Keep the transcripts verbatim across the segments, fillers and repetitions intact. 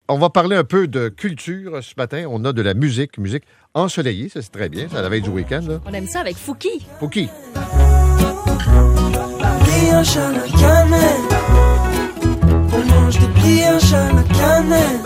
on va parler un peu de culture ce matin. On a de la musique, musique ensoleillée, ça c'est très bien, c'est à la veille du week-end. Là. On aime ça avec Fouki. Fouki. Brioche à la cannelle, on mange des brioches à la cannelle,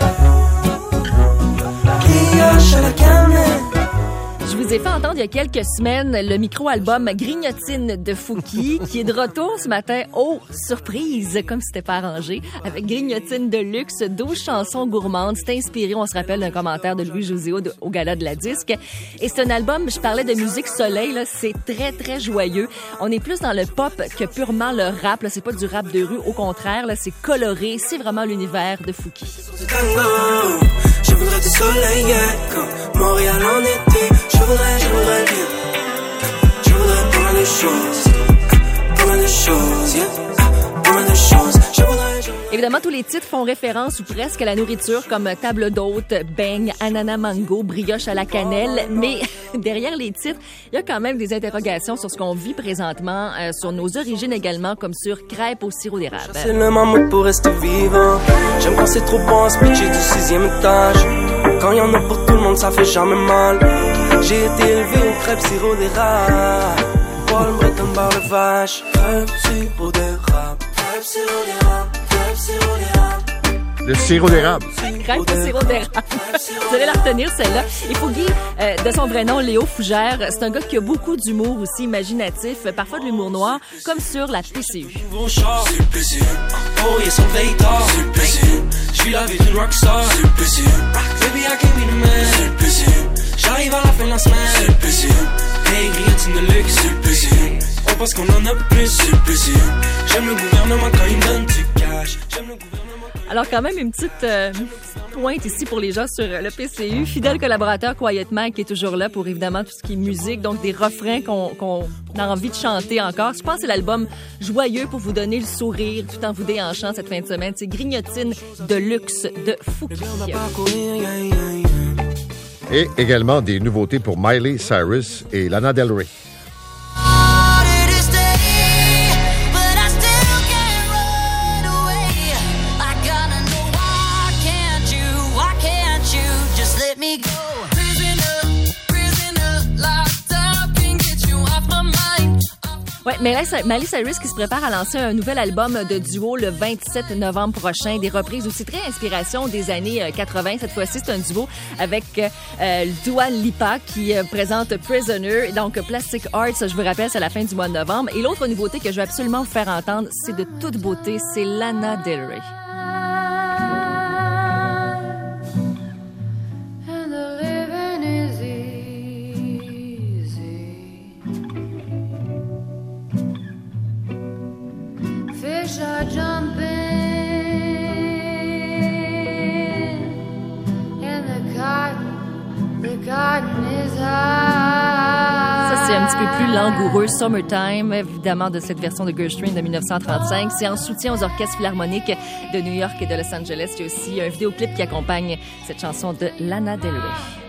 brioche à la cannelle. Je vous ai fait entendre il y a quelques semaines le micro-album Grignotine de Fouki qui est de retour ce matin. Oh, surprise, comme si c'était pas arrangé, avec Grignotine de luxe, douze chansons gourmandes. C'est inspiré, on se rappelle, d'un commentaire de Louis José Hood au Gala de la Disque. Et c'est un album, je parlais de musique soleil, là, c'est très, très joyeux. On est plus dans le pop que purement le rap. Là, c'est pas du rap de rue, au contraire, là, c'est coloré. C'est vraiment l'univers de Fouki. Je voudrais du soleil, yeah, comme Montréal en été. Je voudrais, je voudrais bien. Je voudrais pas mal de choses. Pas mal de choses, yeah. Pas mal de choses. Je voudrais, je voudrais. Évidemment, tous les titres font référence ou presque à la nourriture comme table d'hôte, beigne, ananas mango, brioche à la cannelle. Mais derrière les titres, il y a quand même des interrogations sur ce qu'on vit présentement, euh, sur nos origines également, comme sur crêpes au sirop d'érable. C'est le mammouth pour rester vivant. J'aime quand c'est trop bon à se pitcher du sixième étage. Quand y en a pour tout le monde, ça fait jamais mal. J'ai été élevé aux crêpes sirop d'érable. Paul Breton barre le vache. Crêpes sirop d'érable. Crêpes sirop d'érable. Crêpes sirop d'érable. Le sirop d'érable. Crêpes au sirop d'érable. Vous allez la retenir, celle-là. Et Fouki, euh, de son vrai nom, Léo Fougère, c'est un gars qui a beaucoup d'humour aussi, imaginatif, parfois de l'humour noir, comme sur la P C U. Nouveau char, c'est le P C U. Oh, y'a son veille tard, c'est le P C U. J'vis la vie d'une rockstar, c'est le P C U. Baby, I can't be the man, c'est le P C U. J'arrive à la fin de la semaine, c'est le P C U. Hey, grignotine de luxe, c'est le P C U. On pense qu'on en a plus, c'est le P C U. J'aime le gouvernement quand il me donne du cash. J'aime le gouvernement. Alors quand même une petite, euh, une petite pointe ici pour les gens sur le P C U. Fidèle collaborateur Quiet Mike qui est toujours là pour évidemment tout ce qui est musique, donc des refrains qu'on, qu'on a envie de chanter encore. Je pense que c'est l'album joyeux pour vous donner le sourire tout en vous déhanchant cette fin de semaine. C'est Grignotine de luxe de Fouki. Et également des nouveautés pour Miley Cyrus et Lana Del Rey. Ouais, mais là, Miley Cyrus qui se prépare à lancer un nouvel album de duo le vingt-sept novembre prochain. Des reprises aussi très inspiration des années quatre-vingts. Cette fois-ci, c'est un duo avec euh, Dua Lipa qui euh, présente Prisoner. Donc, Plastic Hearts, je vous rappelle, c'est à la fin du mois de novembre. Et l'autre nouveauté que je veux absolument vous faire entendre, c'est de toute beauté, c'est Lana Del Rey. Are jumping and the garden, the garden is high. Ça, c'est un petit peu plus langoureux. Summertime, évidemment, de cette version de Gershwin de dix-neuf cent trente-cinq. C'est en soutien aux orchestres philharmoniques de New York et de Los Angeles. Il y a aussi un vidéoclip qui accompagne cette chanson de Lana Del Rey.